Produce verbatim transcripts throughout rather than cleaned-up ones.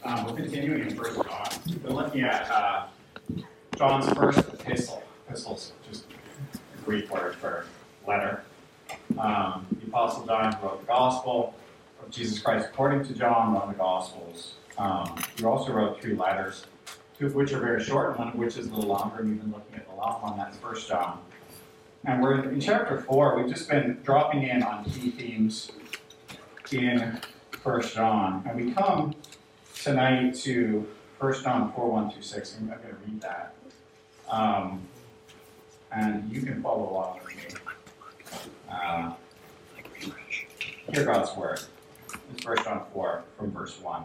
Um, we're continuing in First John. We've been looking at uh, John's first epistle. Epistle's just a Greek word for letter. Um, the Apostle John wrote the Gospel of Jesus Christ according to John, one of the Gospels. Um, he also wrote three letters, two of which are very short, and one of which is a little longer. And we've been looking at the long one, that's First John. And we're in chapter four. We've just been dropping in on key themes in First John. And we come tonight to First John four, one through six. I'm going to read that. Um, and you can follow along with me. Uh, hear God's word. It's First John four from verse one.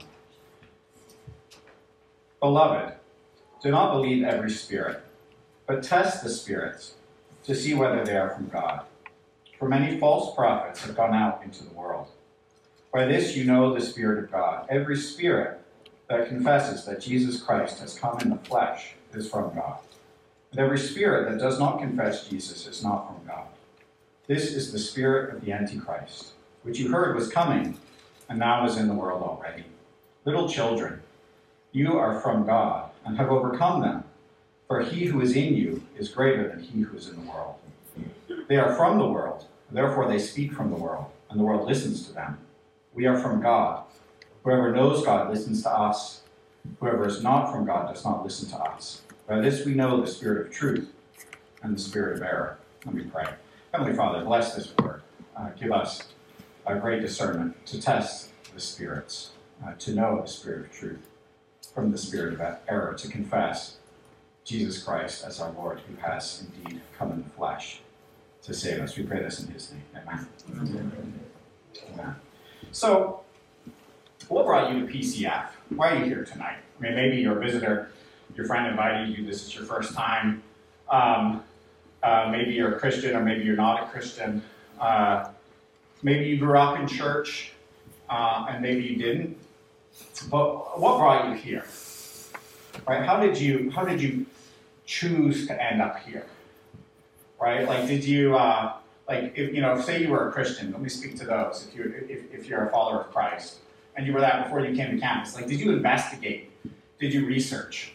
Beloved, do not believe every spirit, but test the spirits to see whether they are from God. For many false prophets have gone out into the world. By this you know the Spirit of God. Every spirit that confesses that Jesus Christ has come in the flesh is from God. And every spirit that does not confess Jesus is not from God. This is the spirit of the Antichrist, which you heard was coming, and now is in the world already. Little children, you are from God, and have overcome them, for he who is in you is greater than he who is in the world. They are from the world, therefore they speak from the world, and the world listens to them. We are from God. Whoever knows God listens to us. Whoever is not from God does not listen to us. By this we know the spirit of truth and the spirit of error. Let me pray. Heavenly Father, bless this word. Uh, give us a great discernment to test the spirits, uh, to know the spirit of truth from the spirit of error, to confess Jesus Christ as our Lord, who has indeed come in the flesh to save us. We pray this in his name. Amen. Amen. Amen. So, what brought you to P C F? Why are you here tonight? I mean, maybe you're a visitor, your friend invited you, this is your first time. Um, uh, maybe you're a Christian, or maybe you're not a Christian. Uh, maybe you grew up in church, uh, and maybe you didn't. But what brought you here? Right? How did you, how did you choose to end up here? Right? Like, did you... Uh, Like, if, you know, say you were a Christian, let me speak to those, if you're, if, if you're a follower of Christ, and you were that before you came to campus. Like, did you investigate? Did you research?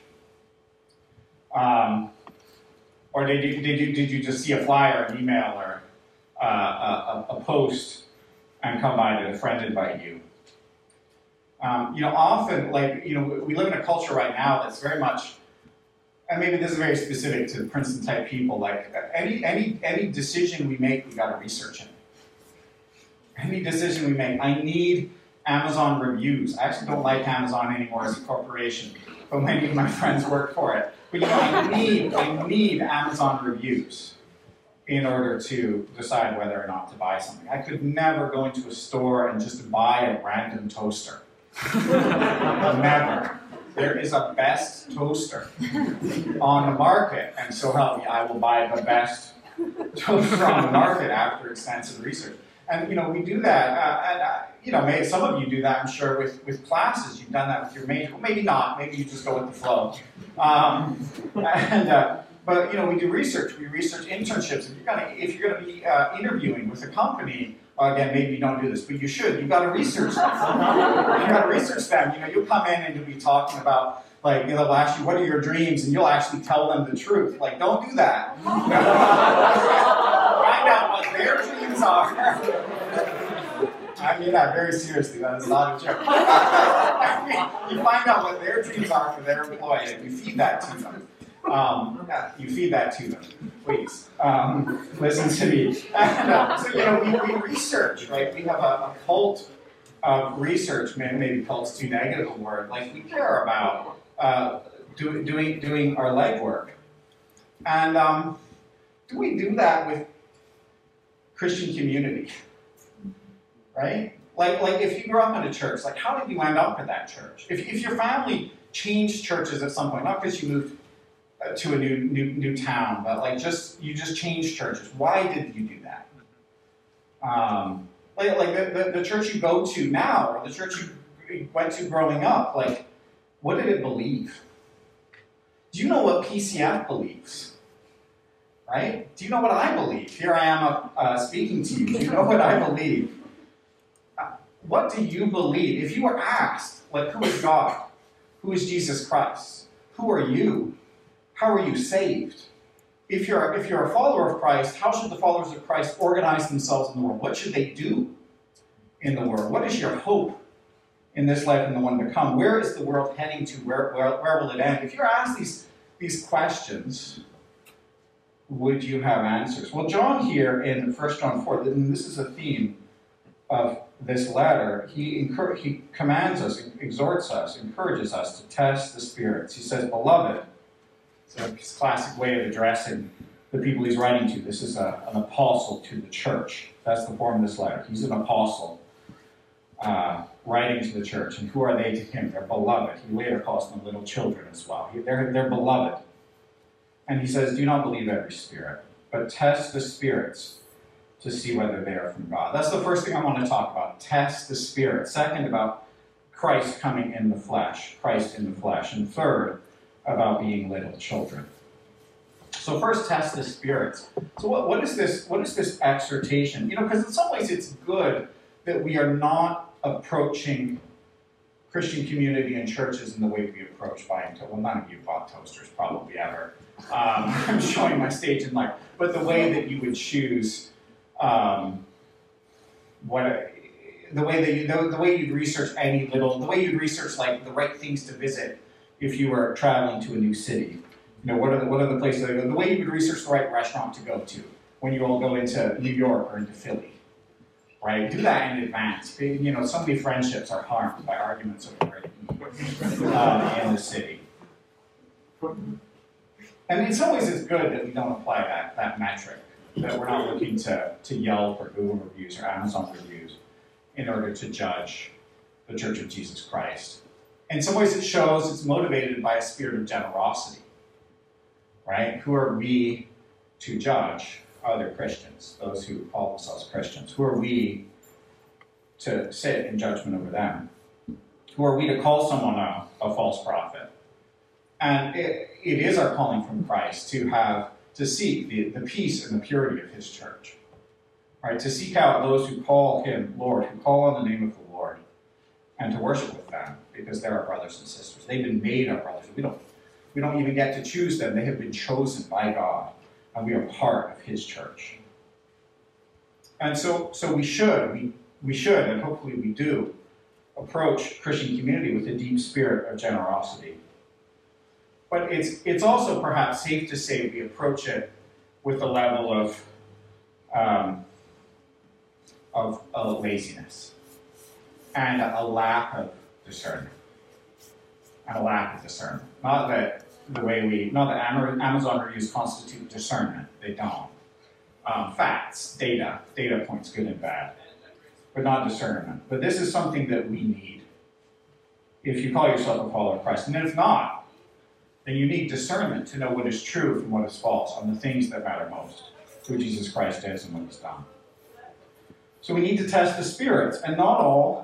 Um, or did you, did, you, did you just see a flyer, an email, or uh, a, a post, and come by to a friend invite you? Um, you know, often, like, you know, we live in a culture right now that's very much, and maybe this is very specific to Princeton-type people, like any any any decision we make, we got to research it. Any decision we make, I need Amazon reviews. I actually don't like Amazon anymore as a corporation, but many of my friends work for it. But you know, I need I need Amazon reviews in order to decide whether or not to buy something. I could never go into a store and just buy a random toaster. Never. There is a best toaster on the market, and so help me, I will buy the best toaster on the market after extensive research. And you know, we do that, uh, and uh, you know, maybe some of you do that, I'm sure, with, with classes. You've done that with your major. Well, maybe not. Maybe you just go with the flow. Um, and uh, but you know, we do research. We research internships. If you're gonna if you're gonna be uh, interviewing with a company. Again, maybe you don't do this, but you should. You've got to research them. You've got to research them. You know, you'll come in and you'll be talking about, like, you know, they'll ask you, what are your dreams? And you'll actually tell them the truth. Like, don't do that. Find out what their dreams are. I mean that very seriously. That is not a joke. I mean, you find out what their dreams are for their employee, and you feed that to them. Um, you feed that to them, please. Um, listen to me. And, uh, so, you know, we, we research, right? We have a, a cult of research. Maybe, maybe cult's too negative a word. Like, we care about uh, do, doing doing our legwork. And um, do we do that with Christian community? Right? Like, like if you grew up in a church, like, how did you end up at that church? If, if your family changed churches at some point, not because you moved to a new, new new town, but like just you just changed churches. Why did you do that? Um, like like the, the, the church you go to now, or the church you went to growing up, like what did it believe? Do you know what P C F believes? Right? Do you know what I believe? Here I am uh, speaking to you. Do you know what I believe? Uh, what do you believe? If you were asked, like, who is God? Who is Jesus Christ? Who are you? How are you saved? If you're, if you're a follower of Christ, how should the followers of Christ organize themselves in the world? What should they do in the world? What is your hope in this life and the one to come? Where is the world heading to? Where, where, where will it end? If you're asked these, these questions, would you have answers? Well, John here in First John four, and this is a theme of this letter, he, encour- he commands us, exhorts us, encourages us to test the spirits. He says, beloved, it's a classic way of addressing the people he's writing to. This is a, an apostle to the church. That's the form of this letter. He's an apostle uh, writing to the church. And who are they to him? They're beloved. He later calls them little children as well. They're, they're beloved. And he says, do not believe every spirit, but test the spirits to see whether they are from God. That's the first thing I want to talk about. Test the spirit. Second, about Christ coming in the flesh. Christ in the flesh. And third, about being little children. So first, test the spirits. So what, what is this? What is this exhortation? You know, because in some ways it's good that we are not approaching Christian community and churches in the way we approach buying toasters. Well, none of you bought toasters probably ever. Um, I'm showing my stage in life. But the way that you would choose, um, what, the way that you, the, the way you'd research any little, the way you'd research like the right things to visit if you were traveling to a new city. You know, what are the, what are the places that go? The way you would research the right restaurant to go to when you all go into New York or into Philly, right? Do that in advance. You know, so many friendships are harmed by arguments over where to eat uh, in the city. And in some ways it's good that we don't apply that, that metric, that we're not looking to, to Yelp or Google reviews or Amazon reviews in order to judge the Church of Jesus Christ. In some ways it shows it's motivated by a spirit of generosity, right? Who are we to judge other Christians, those who call themselves Christians? Who are we to sit in judgment over them? Who are we to call someone a, a false prophet? And it, it is our calling from Christ to have, to seek the, the peace and the purity of his church, right? To seek out those who call him Lord, who call on the name of the Lord, and to worship with them, because they're our brothers and sisters. They've been made our brothers. We don't, we don't even get to choose them. They have been chosen by God, and we are part of his church. And so, so we should, we, we should, and hopefully we do, approach Christian community with a deep spirit of generosity. But it's, it's also perhaps safe to say we approach it with a level of, um, of, of laziness and a lack of discernment. And a lack of discernment. Not that the way we, not that Amazon reviews constitute discernment. They don't. Um, facts, data, data points, good and bad, but not discernment. But this is something that we need if you call yourself a follower of Christ. And if not, then you need discernment to know what is true from what is false on the things that matter most, who Jesus Christ is and what he's done. So we need to test the spirits, and not all,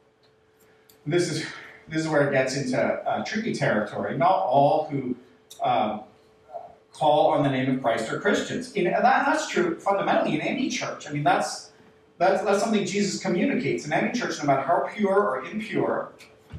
this is, this is where it gets into uh, tricky territory, not all who um, call on the name of Christ are Christians. In, that, that's true fundamentally in any church. I mean, that's, that's, that's something Jesus communicates. In any church, no matter how pure or impure,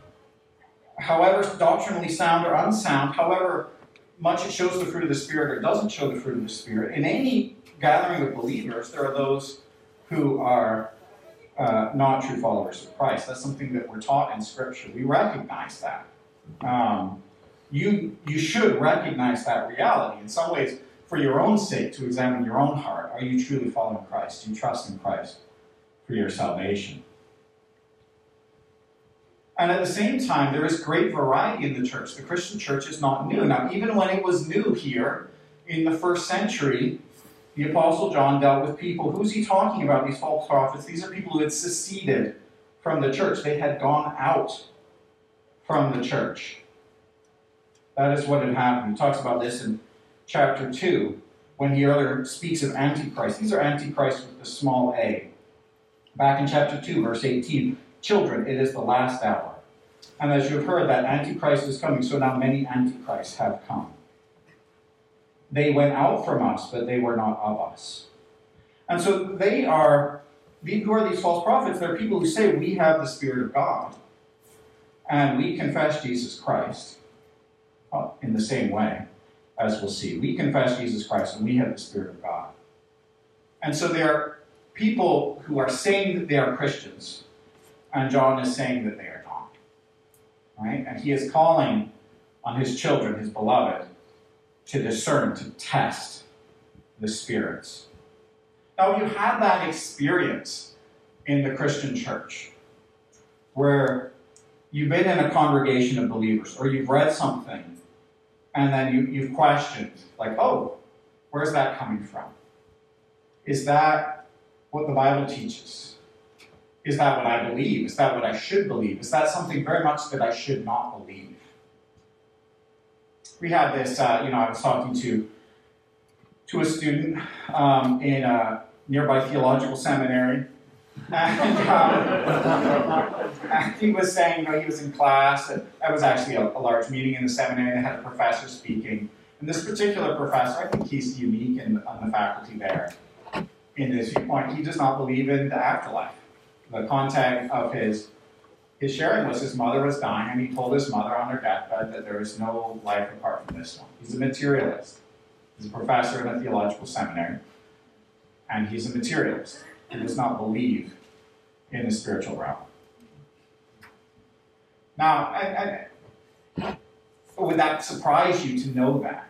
however doctrinally sound or unsound, however much it shows the fruit of the Spirit or doesn't show the fruit of the Spirit, in any gathering of believers, there are those who are uh, not true followers of Christ. That's something that we're taught in Scripture. We recognize that. Um, you, you should recognize that reality. In some ways, for your own sake, to examine your own heart. Are you truly following Christ? Do you trust in Christ for your salvation? And at the same time, there is great variety in the church. The Christian church is not new. Now, even when it was new here in the first century, the Apostle John dealt with people. Who's he talking about, these false prophets? These are people who had seceded from the church. They had gone out from the church. That is what had happened. He talks about this in chapter two, when he earlier speaks of Antichrist. These are Antichrist with the small a. Back in chapter two, verse eighteen, children, it is the last hour. And as you have heard that Antichrist is coming, so now many Antichrists have come. They went out from us, but they were not of us. And so they are, who are these false prophets? They're people who say, we have the Spirit of God. And we confess Jesus Christ uh, in the same way, as we'll see. We confess Jesus Christ and we have the Spirit of God. And so there are people who are saying that they are Christians, and John is saying that they are not. Right? And he is calling on his children, his beloved, to discern, to test the spirits. Now, you had that experience in the Christian church, where you've been in a congregation of believers, or you've read something, and then you, you've questioned, like, oh, where's that coming from? Is that what the Bible teaches? Is that what I believe? Is that what I should believe? Is that something very much that I should not believe? We had this, uh, you know, I was talking to, to a student um, in a nearby theological seminary, and, um, and he was saying, you know, he was in class, and that was actually a, a large meeting in the seminary, and they had a professor speaking. And this particular professor, I think he's unique in, on the faculty there in his viewpoint. He does not believe in the afterlife. The content of his, his sharing was his mother was dying, and he told his mother on her deathbed that there is no life apart from this one. He's a materialist. He's a professor in a theological seminary, and he's a materialist. He does not believe in the spiritual realm. Now, I, I, would that surprise you to know that?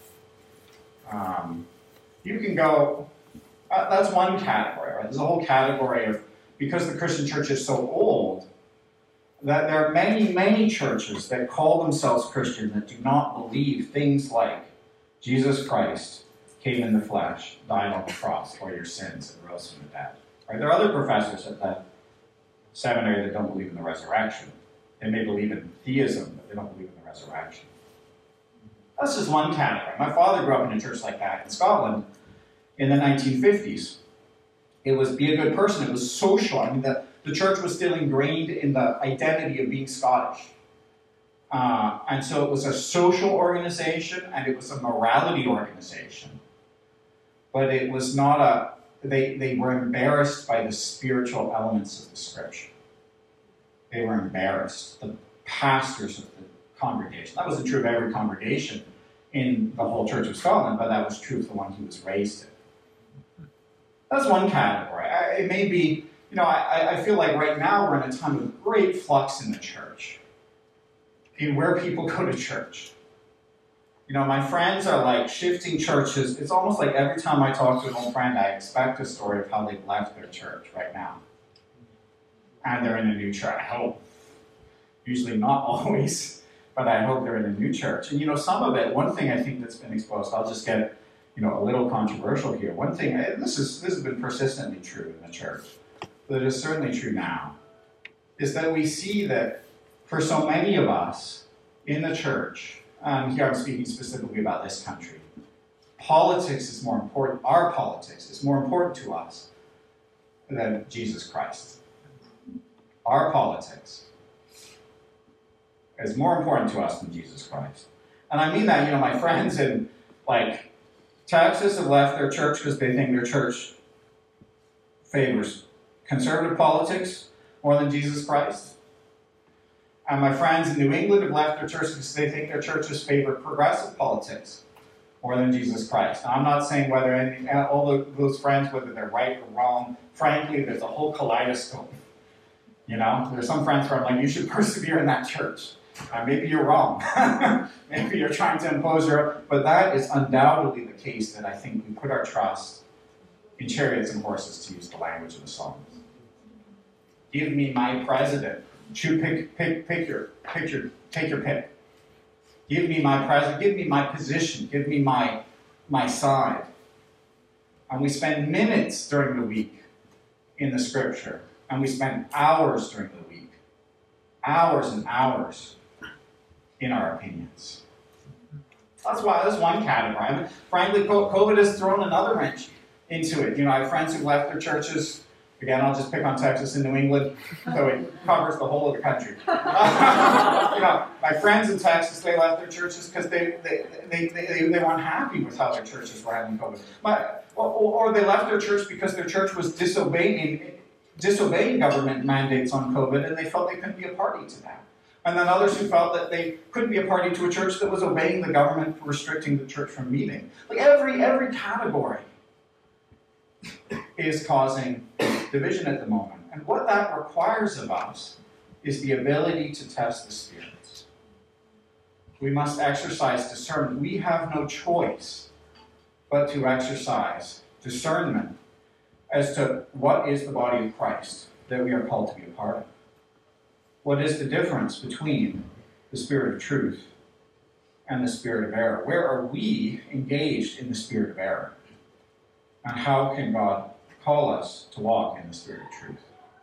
Um, you can go, uh, that's one category, right? There's a whole category of, because the Christian church is so old, that there are many, many churches that call themselves Christian that do not believe things like Jesus Christ came in the flesh, died on the cross for your sins, and rose from the dead. Right? There are other professors at that seminary that don't believe in the resurrection. They may believe in theism, but they don't believe in the resurrection. That's just one category. My father grew up in a church like that in Scotland in the nineteen fifties. It was be a good person. It was social. I mean, the, the church was still ingrained in the identity of being Scottish. Uh, and so it was a social organization, and it was a morality organization. But it was not a, they, they were embarrassed by the spiritual elements of the scripture. They were embarrassed. The pastors of the congregation. That wasn't true of every congregation in the whole Church of Scotland, but that was true of the one he was raised in. That's one category. I, it may be, you know, I, I feel like right now we're in a time of great flux in the church, in where people go to church. You know, my friends are like shifting churches. It's almost like every time I talk to an old friend, I expect a story of how they've left their church right now. And they're in a new church. I hope. Usually not always, but I hope they're in a new church. And you know, some of it, one thing I think that's been exposed, I'll just get, you know, a little controversial here. One thing, and this is this has been persistently true in the church, but it is certainly true now, is that we see that for so many of us in the church, um, here I'm speaking specifically about this country, politics is more important, our politics is more important to us than Jesus Christ. Our politics is more important to us than Jesus Christ. And I mean that, you know, my friends in, like, Texas have left their church because they think their church favors conservative politics more than Jesus Christ. And my friends in New England have left their church because they think their churches favor progressive politics more than Jesus Christ. Now, I'm not saying whether any, all of those friends, whether they're right or wrong. Frankly, there's a whole kaleidoscope. You know, there's some friends where I'm like, you should persevere in that church. Uh, maybe you're wrong. Maybe you're trying to impose your... But that is undoubtedly the case that I think we put our trust in chariots and horses, to use the language of the Psalms. Give me my president. Choose, pick, pick, pick your, pick your, take your pick. Give me my president. Give me my position. Give me my, my side. And we spend minutes during the week in the scripture. And we spend hours during the week. Hours and hours in our opinions. That's why that's one category. I mean, frankly, COVID has thrown another wrench into it. You know, I have friends who've left their churches. Again, I'll just pick on Texas and New England, so it covers the whole of the country. You know, my friends in Texas, they left their churches because they they, they, they, they weren't happy with how their churches were handling COVID. My, or, or they left their church because their church was disobeying, disobeying government mandates on COVID, and they felt they couldn't be a party to that. And then others who felt that they couldn't be a party to a church that was obeying the government for restricting the church from meeting. Like every, every category is causing division at the moment. And what that requires of us is the ability to test the spirits. We must exercise discernment. We have no choice but to exercise discernment as to what is the body of Christ that we are called to be a part of. What is the difference between the spirit of truth and the spirit of error? Where are we engaged in the spirit of error? And how can God call us to walk in the spirit of truth?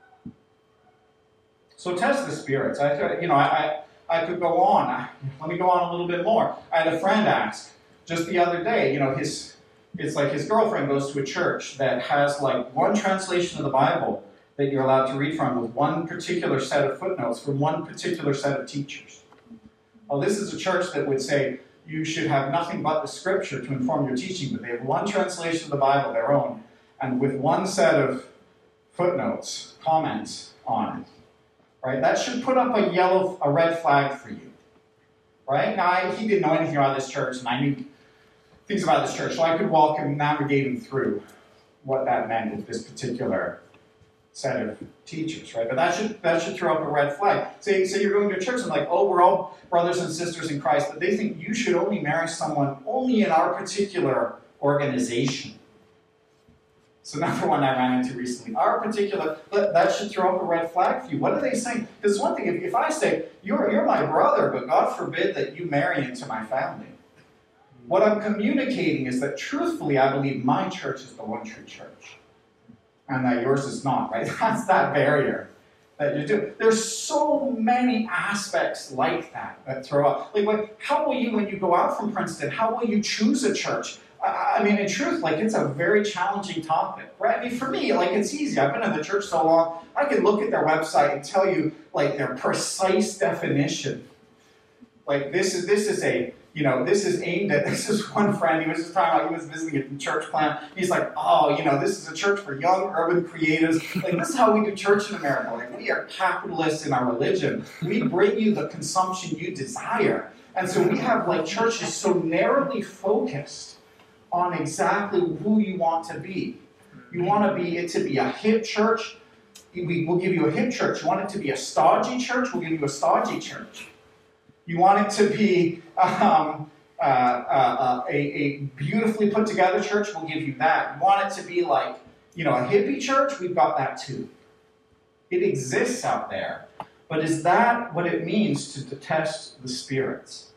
So test the spirits. I, you know, I, I, I could go on. I, let me go on a little bit more. I had a friend ask just the other day, you know, his it's like his girlfriend goes to a church that has like one translation of the Bible that you're allowed to read from with one particular set of footnotes from one particular set of teachers. Well, this is a church that would say you should have nothing but the scripture to inform your teaching, but they have one translation of the Bible, their own, and with one set of footnotes, comments on it. Right? That should put up a yellow, a red flag for you. Right? Now, I, he didn't know anything about this church, and I knew things about this church, so I could walk him, navigate him through what that meant with this particular set of teachers, right? But that should that should throw up a red flag. Say, say you're going to a church and like, oh, we're all brothers and sisters in Christ, but they think you should only marry someone only in our particular organization. So number one, I ran into recently, our particular, that should throw up a red flag for you. What are they saying? Because one thing, if, if I say, you're, you're my brother, but God forbid that you marry into my family. What I'm communicating is that truthfully, I believe my church is the one true church. And that yours is not, right? That's that barrier that you do. There's so many aspects like that that throw up. Like, what, how will you, when you go out from Princeton, how will you choose a church? I, I mean, in truth, like, it's a very challenging topic, right? I mean, for me, like, it's easy. I've been in the church so long, I can look at their website and tell you, like, their precise definition. Like, this is this is a, you know, this is aimed at, this is one friend, he was just talking about, he was visiting a church plant. He's like, oh, you know, this is a church for young urban creatives. Like, this is how we do church in America. Like, we are capitalists in our religion. We bring you the consumption you desire. And so we have, like, churches so narrowly focused on exactly who you want to be. You want to be it to be a hip church, we will give you a hip church. You want it to be a stodgy church, we'll give you a stodgy church. You want it to be um, uh, uh, a, a beautifully put together church, we'll give you that. You want it to be like, you know, a hippie church, we've got that too. It exists out there. But is that what it means to, to test the spirits?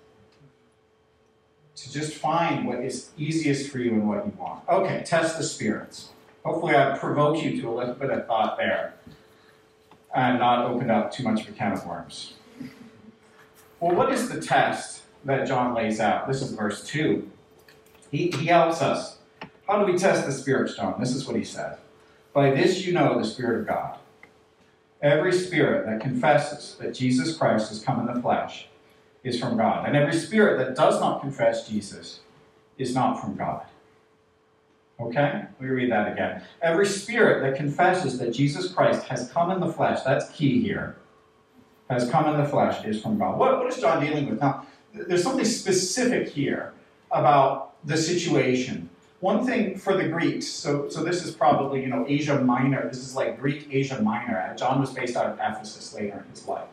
To just find what is easiest for you and what you want. Okay, test the spirits. Hopefully I provoke you to a little bit of thought there and not open up too much of a can of worms. Well, what is the test that John lays out? This is verse two. He, he helps us. How do we test the spirits, John? This is what he says. By this you know the Spirit of God. Every spirit that confesses that Jesus Christ has come in the flesh is from God. And every spirit that does not confess Jesus is not from God. Okay? Let me read that again. Every spirit that confesses that Jesus Christ has come in the flesh, that's key here, has come in the flesh is from God. What, what is John dealing with? Now, there's something specific here about the situation. One thing for the Greeks, so, so this is probably, you know, Asia Minor. This is like Greek Asia Minor. John was based out of Ephesus later in his life.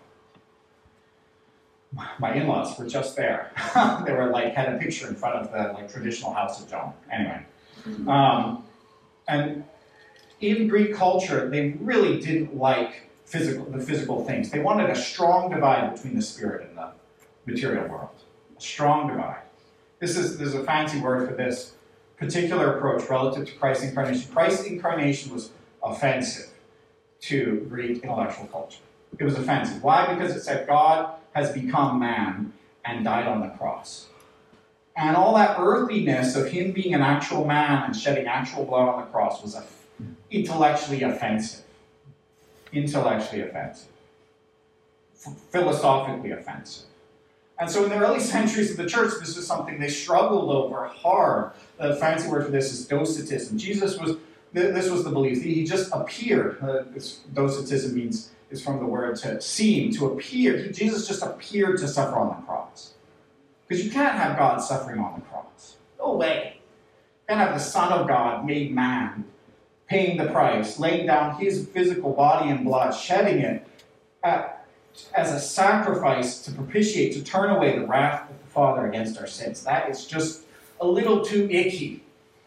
My in-laws were just there. They were like, had a picture in front of the like traditional house of John. Anyway. Um, and in Greek culture, they really didn't like physical, the physical things. They wanted a strong divide between the spirit and the material world. A strong divide. This is, there's a fancy word for this particular approach relative to Christ's incarnation. Christ's incarnation was offensive to Greek intellectual culture. It was offensive. Why? Because it said God has become man and died on the cross. And all that earthiness of him being an actual man and shedding actual blood on the cross was intellectually offensive. Intellectually offensive. Philosophically offensive. And so in the early centuries of the church, this was something they struggled over hard. The fancy word for this is docetism. Jesus was, this was the belief. He just appeared. Uh, this, docetism means, is from the word to seem, to appear. He, Jesus just appeared to suffer on the cross. Because you can't have God suffering on the cross. No way. You can't have the Son of God made man, paying the price, laying down his physical body and blood, shedding it at, as a sacrifice to propitiate, to turn away the wrath of the Father against our sins. That is just a little too icky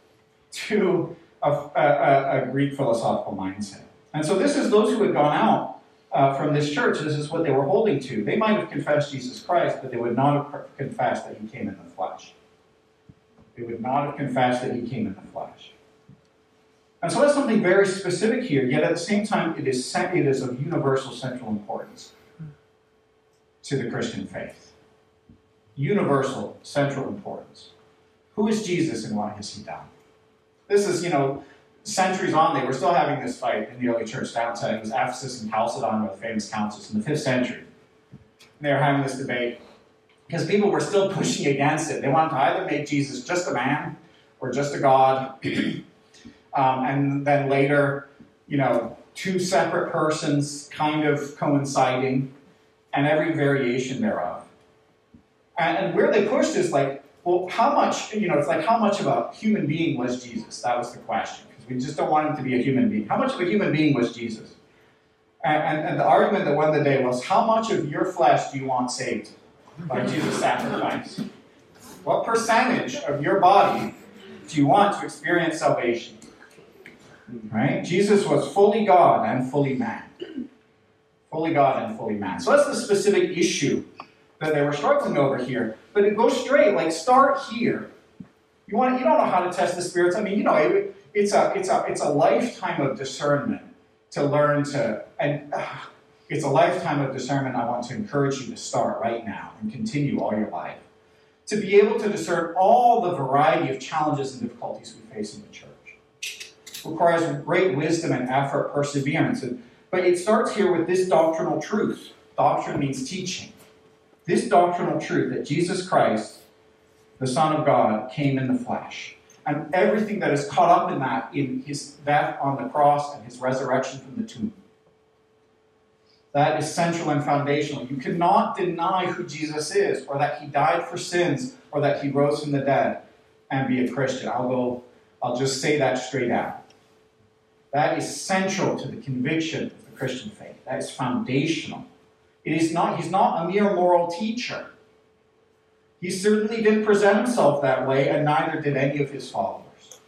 to a, a, a Greek philosophical mindset. And so this is those who had gone out uh, from this church. This is what they were holding to. They might have confessed Jesus Christ, but they would not have confessed that he came in the flesh. They would not have confessed that he came in the flesh. And so that's something very specific here, yet at the same time it is, it is of universal central importance to the Christian faith. Universal central importance. Who is Jesus and what has he done? This is, you know, centuries on, they were still having this fight in the early church down to, it was Ephesus and Chalcedon were the famous councils in the fifth century. And they were having this debate because people were still pushing against it. They wanted to either make Jesus just a man or just a God. um, and then later, you know, two separate persons kind of coinciding and every variation thereof. And, and where they pushed is like, well, how much, you know, it's like how much of a human being was Jesus? That was the question. Because we just don't want him to be a human being. How much of a human being was Jesus? And, and, and the argument that won the day was, how much of your flesh do you want saved by Jesus' sacrifice? What percentage of your body do you want to experience salvation? Right? Jesus was fully God and fully man. Fully God and fully man. So that's the specific issue that they were struggling over here. But it goes straight, like start here. You want you don't know how to test the spirits. I mean, you know, it, it's a it's a it's a lifetime of discernment to learn to, and uh, it's a lifetime of discernment I want to encourage you to start right now and continue all your life. To be able to discern all the variety of challenges and difficulties we face in the church. It requires great wisdom and effort, perseverance. And, but it starts here with this doctrinal truth. Doctrine means teaching. This doctrinal truth that Jesus Christ, the Son of God, came in the flesh. And everything that is caught up in that, in his death on the cross and his resurrection from the tomb. That is central and foundational. You cannot deny who Jesus is, or that he died for sins, or that he rose from the dead, and be a Christian. I'll go, I'll just say that straight out. That is central to the conviction of the Christian faith. That is foundational. It is not, he's not a mere moral teacher. He certainly didn't present himself that way, and neither did any of his followers.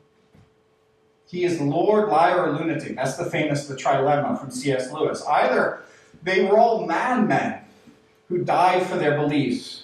He is Lord, liar, or lunatic. That's the famous The Trilemma from C S Lewis. Either they were all madmen who died for their beliefs,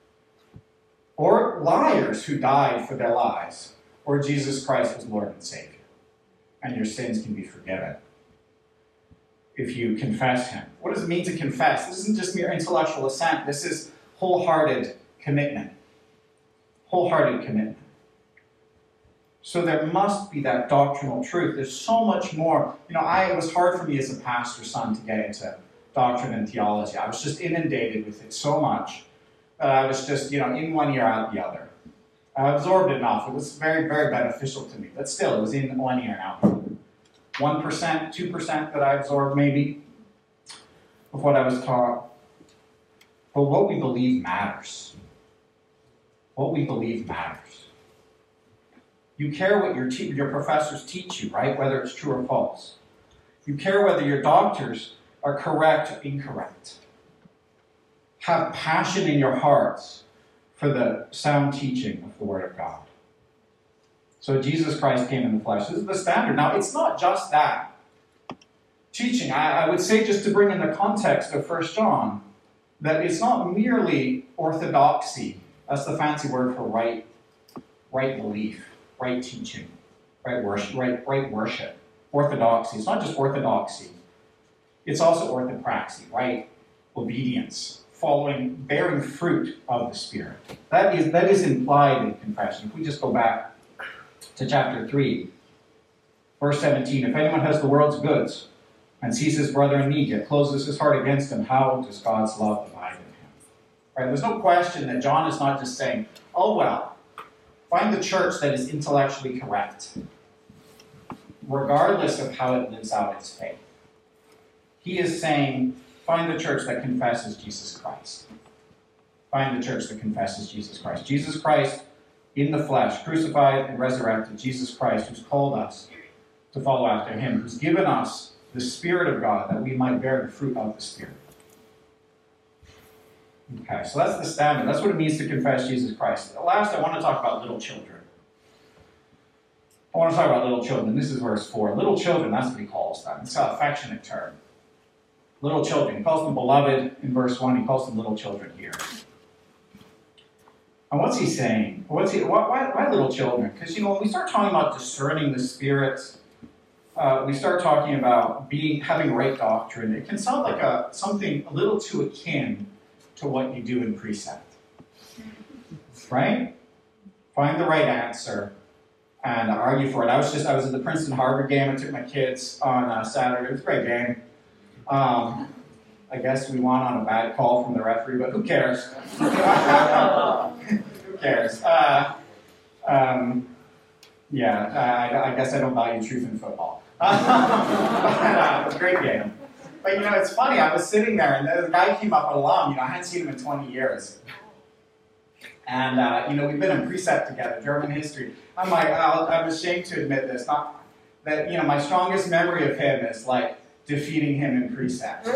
or liars who died for their lies, or Jesus Christ was Lord and Savior. And your sins can be forgiven if you confess him. What does it mean to confess? This isn't just mere intellectual assent. This is wholehearted commitment. Wholehearted commitment. So there must be that doctrinal truth. There's so much more. You know, I, it was hard for me as a pastor's son to get into doctrine and theology. I was just inundated with it so much that I was just, you know, in one ear, out the other. I absorbed enough. It was very, very beneficial to me. But still, it was in one ear and out the other. one percent, two percent that I absorbed maybe of what I was taught. But what we believe matters. What we believe matters. You care what your, te- your professors teach you, right? Whether it's true or false. You care whether your doctors are correct or incorrect. Have passion in your hearts for the sound teaching of the Word of God. So Jesus Christ came in the flesh. This is the standard. Now, it's not just that. Teaching, I, I would say, just to bring in the context of First John, that it's not merely orthodoxy. That's the fancy word for right, right belief, right teaching, right worship, right, right worship. Orthodoxy. It's not just orthodoxy. It's also orthopraxy, right obedience, following, bearing fruit of the Spirit. That is, that is implied in confession. If we just go back to chapter three, verse seventeen, if anyone has the world's goods and sees his brother in need, yet closes his heart against him, how does God's love abide in him? Right? There's no question that John is not just saying, oh well, find the church that is intellectually correct, regardless of how it lives out its faith. he is saying, find the church that confesses Jesus Christ. Find the church that confesses Jesus Christ. Jesus Christ in the flesh, crucified and resurrected. Jesus Christ who's called us to follow after him, who's given us the Spirit of God that we might bear the fruit of the Spirit. Okay, so that's the standard. That's what it means to confess Jesus Christ. Last, I want to talk about little children. I want to talk about little children. This is verse four. Little children, that's what he calls them. It's an affectionate term. Little children. He calls them beloved in verse one. He calls them little children here. And what's he saying? What's he? Why, why, why little children? Because, you know, when we start talking about discerning the spirits, uh, we start talking about being having right doctrine. It can sound like a something a little too akin to what you do in precept. Right? Find the right answer and argue for it. I was just, I was at the Princeton-Harvard game. I took my kids on uh, Saturday. It was a great game. Um, I guess we won on a bad call from the referee, but who cares? Who cares? Uh, um, yeah, I, I guess I don't value truth in football. but, uh, it was a great game. But, you know, it's funny. I was sitting there, and the guy came up, an alum. You know, I hadn't seen him in twenty years. And, uh, you know, we've been in precept together, German history. I'm like, I'll, I'm ashamed to admit this. Not that, you know, my strongest memory of him is, like, defeating him in precept.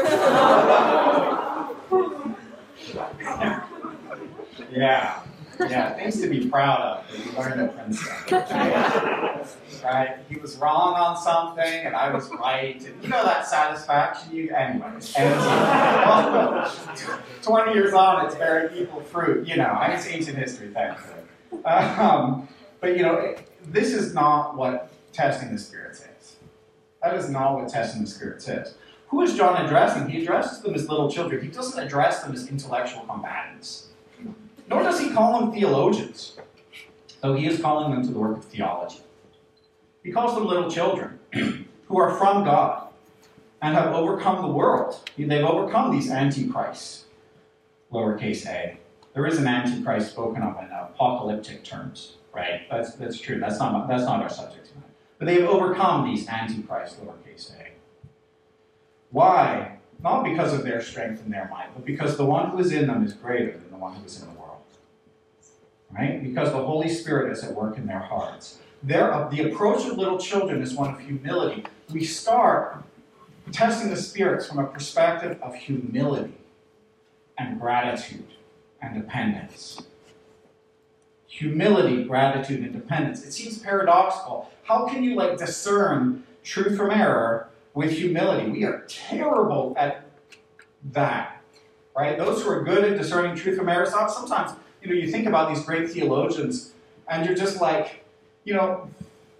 yeah. Yeah, things to be proud of that you learned at Princeton. Right? He was wrong on something, and I was right. And you know that satisfaction you... Anyways. And twenty years on, it's bearing equal fruit. You know, it's ancient history, thankfully. Um, but, you know, this is not what testing the spirits is. That is not what testing the spirits is. Who is John addressing? He addresses them as little children. He doesn't address them as intellectual combatants. Nor does he call them theologians, though he is calling them to the work of theology. He calls them little children who are from God and have overcome the world. They've overcome these antichrists, lowercase a. There is an antichrist spoken of in apocalyptic terms, right? That's, that's true. That's not, that's not our subject tonight. But they have overcome these antichrists, lowercase a. Why? Not because of their strength in their mind, but because the one who is in them is greater than the one who is in the world. Right? Because the Holy Spirit is at work in their hearts. Their, the approach of little children is one of humility. We start testing the spirits from a perspective of humility and gratitude and dependence. Humility, gratitude, and dependence. It seems paradoxical. How can you like discern truth from error with humility? We are terrible at that. Right? Those who are good at discerning truth from error, sometimes, you know, you think about these great theologians, and you're just like, you know,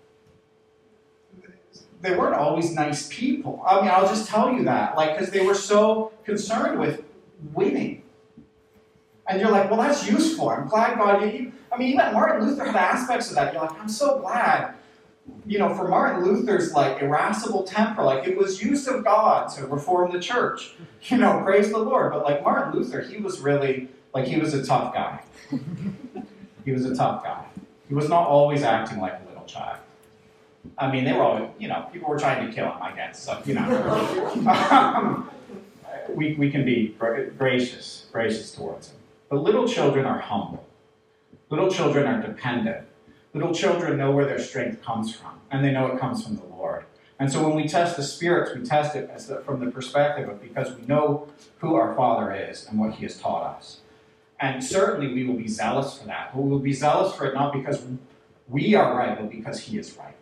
they weren't always nice people. I mean, I'll just tell you that, like, because they were so concerned with winning. And you're like, well, that's useful. I'm glad God, you, I mean, even Martin Luther had aspects of that. You're like, I'm so glad, you know, for Martin Luther's, like, irascible temper, like, it was used of God to reform the church. You know, praise the Lord. But, like, Martin Luther, he was really, like, he was a tough guy. He was a tough guy. He was not always acting like a little child. I mean, they were always, you know, people were trying to kill him, I guess. So, you know, um, we, we can be gracious, gracious towards him. But little children are humble. Little children are dependent. Little children know where their strength comes from, and they know it comes from the Lord. And so when we test the spirits, we test it as the, from the perspective of because we know who our Father is and what he has taught us. And certainly we will be zealous for that. But we will be zealous for it not because we are right, but because he is right.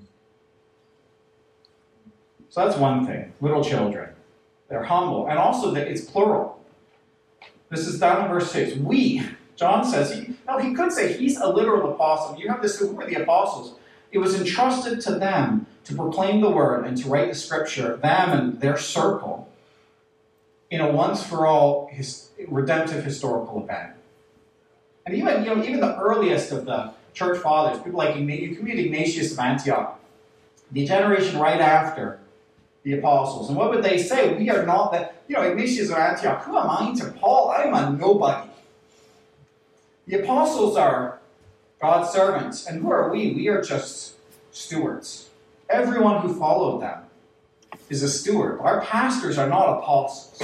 So that's one thing. Little children. They're humble. And also that it's plural. This is down in verse six. We, John says, he, no, he could say he's a literal apostle. You have this, who were the apostles? It was entrusted to them to proclaim the word and to write the scripture, them and their circle, in a once-for-all his, redemptive historical event. And even, you know, even the earliest of the church fathers, people like Ignatius, you can read Ignatius of Antioch, the generation right after the apostles. And what would they say? We are not that, you know, Ignatius of Antioch, who am I to Paul? I am a nobody. The apostles are God's servants. And who are we? We are just stewards. Everyone who followed them is a steward. Our pastors are not apostles.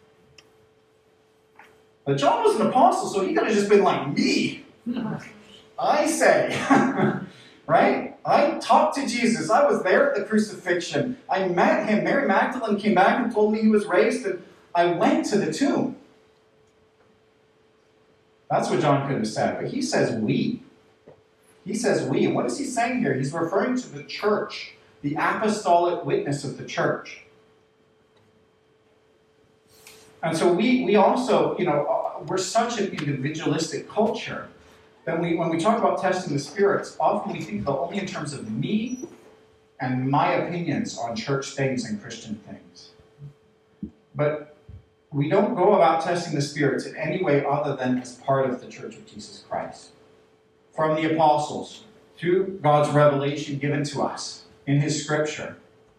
But John was an apostle, so he could have just been like me. I say, right? I talked to Jesus. I was there at the crucifixion. I met him. Mary Magdalene came back and told me he was raised, and I went to the tomb. That's what John could have said, but he says we. He says we. And what is he saying here? He's referring to the church, the apostolic witness of the church. And so we, we also, you know, we're such an individualistic culture that we, when we talk about testing the spirits, often we think about only in terms of me and my opinions on church things and Christian things. But we don't go about testing the spirits in any way other than as part of the Church of Jesus Christ. From the apostles, through God's revelation given to us in his scripture.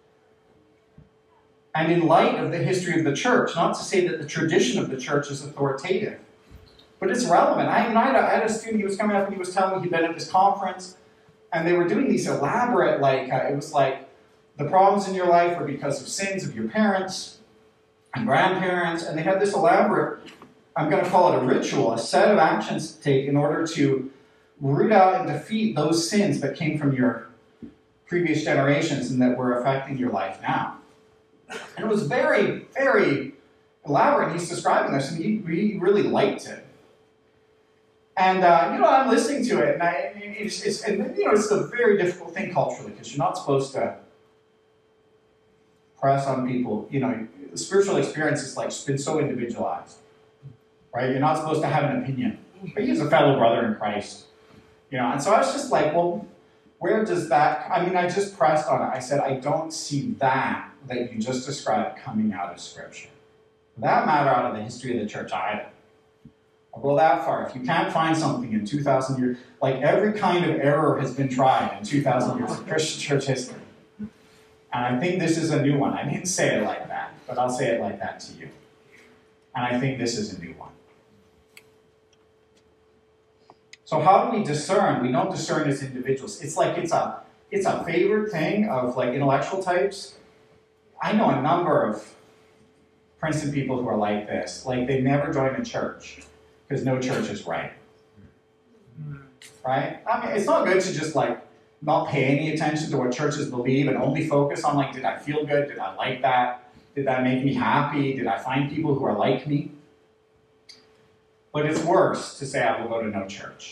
And in light of the history of the church, not to say that the tradition of the church is authoritative, but it's relevant. I, I, had a, I had a student, he was coming up and he was telling me he'd been at this conference, and they were doing these elaborate, like, uh, it was like, the problems in your life are because of sins of your parents and grandparents, and they had this elaborate, I'm going to call it a ritual, a set of actions to take in order to root out and defeat those sins that came from your previous generations and that were affecting your life now. And it was very, very elaborate. He's describing this, and he, he really liked it. And, uh, you know, I'm listening to it, and, I, it's, it's, and, you know, it's a very difficult thing culturally, because you're not supposed to press on people. You know, the spiritual experience is, like, been so individualized, right? You're not supposed to have an opinion. But he's a fellow brother in Christ, you know. And so I was just like, well, where does that, I mean, I just pressed on it. I said, I don't see that that you just described coming out of Scripture. For that matter, out of the history of the church either. I'll go that far. If you can't find something in two thousand years, like every kind of error has been tried in two thousand years of Christian church history. And I think this is a new one. I didn't say it like that, but I'll say it like that to you. And I think this is a new one. So how do we discern? We don't discern as individuals. It's like it's a, it's a favorite thing of like intellectual types. I know a number of Princeton people who are like this. Like they never join a church because no church is right. Right? I mean, it's not good to just like not pay any attention to what churches believe and only focus on like, did I feel good? Did I like that? Did that make me happy? Did I find people who are like me? But it's worse to say I will go to no church.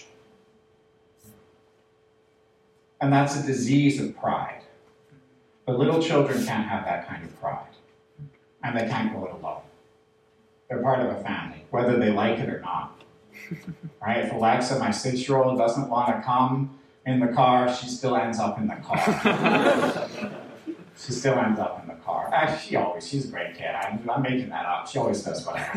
And that's a disease of pride. But little children can't have that kind of pride. And they can't go it alone. They're part of a family, whether they like it or not. Right? If Alexa, my six-year-old, doesn't want to come in the car, she still ends up in the car. She still ends up in the car. Actually, she always, she's a great kid. I'm, I'm making that up. She always does what I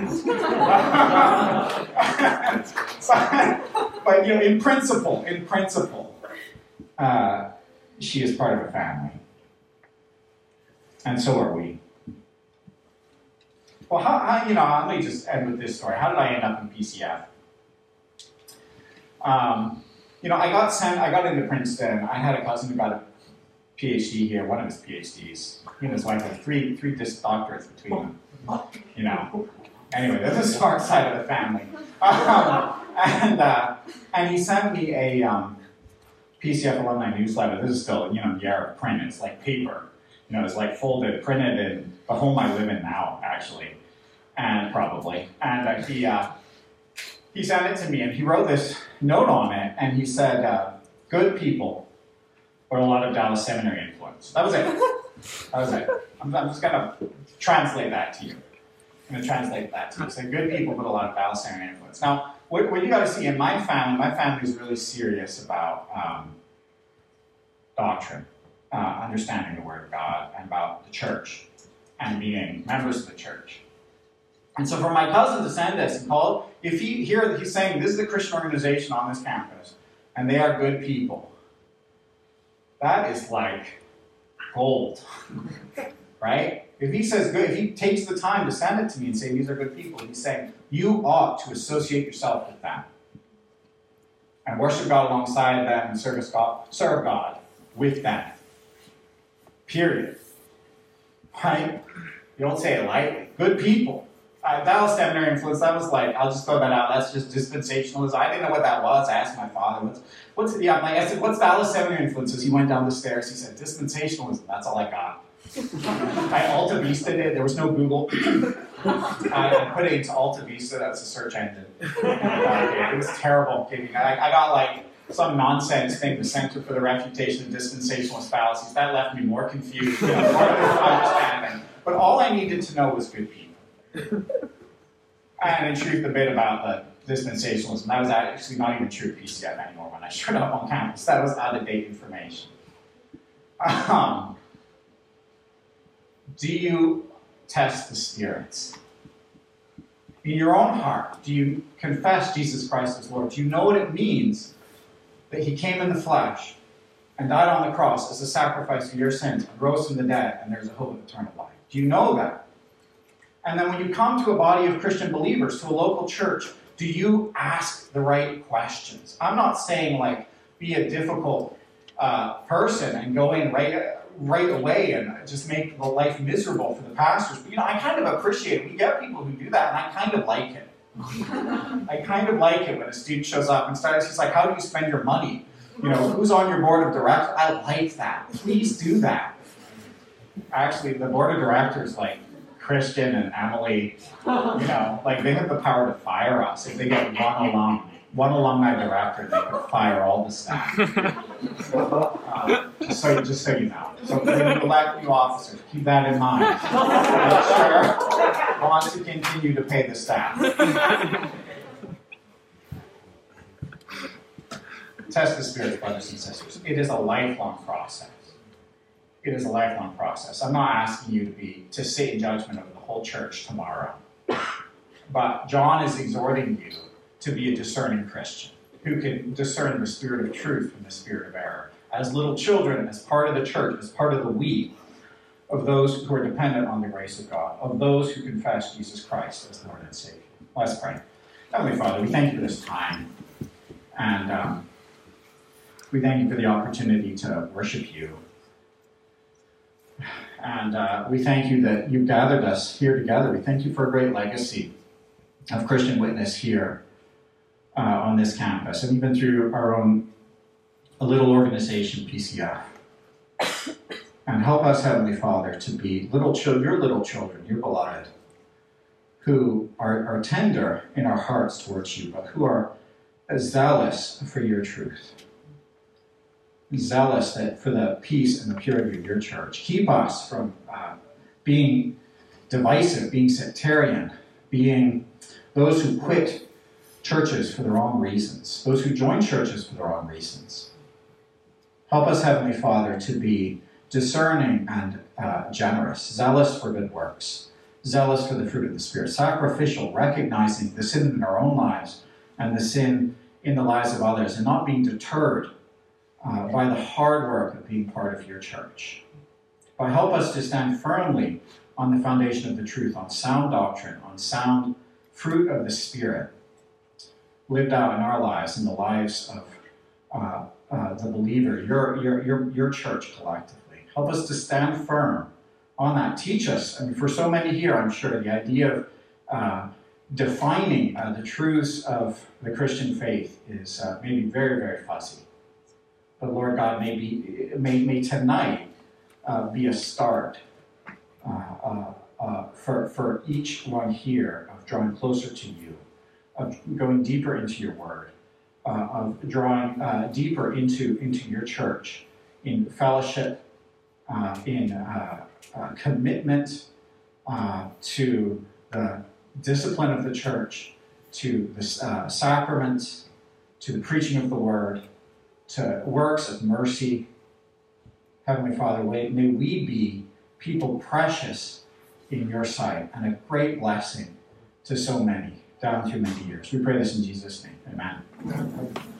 ask. So, but, you know, in principle, in principle, uh, she is part of a family. And so are we. Well, how, how, you know, let me just end with this story. How did I end up in P C F? Um, you know, I got sent, I got into Princeton. I had a cousin who got a P H D here, one of his P H Ds. He and his wife had three, three doctorates between them. You know. Anyway, that's the smart side of the family. Um, and, uh, and he sent me a um, P C F alumni newsletter. This is still, you know, the era of print. It's like paper. You know, it's like folded, printed in the home I live in now, actually. And probably. And uh, he, uh, he sent it to me, and he wrote this note on it, and he said, uh, good people, but a lot of Dallas Seminary influence. That was it. That was it. I'm, I'm just going to translate that to you. I'm going to translate that to you. So good people, but a lot of Dallas Seminary influence. Now, what, what you got to see in my family, my family is really serious about um, doctrine, uh, understanding the Word of God, and about the church, and being members of the church. And so for my cousin to send this and call, if he here he's saying this is the Christian organization on this campus, and they are good people, that is like gold, right? If he says good, if he takes the time to send it to me and say these are good people, he's saying you ought to associate yourself with them and worship God alongside them and service God, serve God with them. Period. right? You don't say it lightly. Good people. Uh, Dallas Seminary influence, that was like, I'll just throw that out, that's just dispensationalism. I didn't know what that was. I asked my father, what's, what's yeah, I'm like, I said, what's Dallas Seminary influences? He went down the stairs, he said, dispensationalism, that's all I got. I Alta Vista it, there was no Google. I, I put it into Alta Vista, that's a search engine. And, uh, it was terrible. I, I got like some nonsense thing, the Center for the Refutation of Dispensationalist Fallacies. That left me more confused, you know, more understanding. But all I needed to know was good people. And in truth, the bit about the dispensationalism, that was actually not even true P C F anymore when I showed up on campus. That was out-of-date information. Um, do you test the spirits? In your own heart, do you confess Jesus Christ as Lord? Do you know what it means that he came in the flesh and died on the cross as a sacrifice for your sins and rose from the dead, and there's a hope of eternal life? Do you know that? And then when you come to a body of Christian believers, to a local church, do you ask the right questions? I'm not saying, like, be a difficult uh, person and go in right, right away and just make the life miserable for the pastors. But, you know, I kind of appreciate it. We get people who do that, and I kind of like it. I kind of like it when a student shows up and starts, he's like, how do you spend your money? You know, who's on your board of directors? I like that. Please do that. Actually, the board of directors, like, Christian and Emily, you know, like they have the power to fire us. If they get one alum, one alumni director, they could fire all the staff. Uh, just, so, just so you know. So when you elect new officers, keep that in mind. Make sure want to continue to pay the staff. Test the spirits, brothers and sisters. It is a lifelong process. It is a lifelong process. I'm not asking you to be to sit in judgment over the whole church tomorrow. But John is exhorting you to be a discerning Christian who can discern the spirit of truth from the spirit of error. As little children, as part of the church, as part of the we, of those who are dependent on the grace of God, of those who confess Jesus Christ as Lord and Savior. Let's pray. Heavenly Father, we thank you for this time. And um, we thank you for the opportunity to worship you. And uh, we thank you that you've gathered us here together. We thank you for a great legacy of Christian witness here uh, on this campus, and even through our own a little organization, P C F. And help us, Heavenly Father, to be little children, your little children, your beloved, who are, are tender in our hearts towards you, but who are zealous for your truth. Zealous that for the peace and the purity of your church. Keep us from uh, being divisive, being sectarian, being those who quit churches for the wrong reasons, those who join churches for the wrong reasons. Help us, Heavenly Father, to be discerning and uh, generous, zealous for good works, zealous for the fruit of the Spirit, sacrificial, recognizing the sin in our own lives and the sin in the lives of others, and not being deterred Uh, by the hard work of being part of your church. But help us to stand firmly on the foundation of the truth, on sound doctrine, on sound fruit of the Spirit, lived out in our lives, in the lives of uh, uh, the believer, your, your, your, your church collectively. Help us to stand firm on that. Teach us, I mean, for so many here, I'm sure, the idea of uh, defining uh, the truths of the Christian faith is uh, maybe very, very fuzzy. But Lord God, may, be, may, may tonight uh, be a start uh, uh, uh, for, for each one here of drawing closer to you, of going deeper into your word, uh, of drawing uh, deeper into, into your church in fellowship, uh, in uh, uh, commitment uh, to the discipline of the church, to the uh, sacraments, to the preaching of the word, to works of mercy. Heavenly Father, may we be people precious in your sight and a great blessing to so many down through many years. We pray this in Jesus' name. Amen.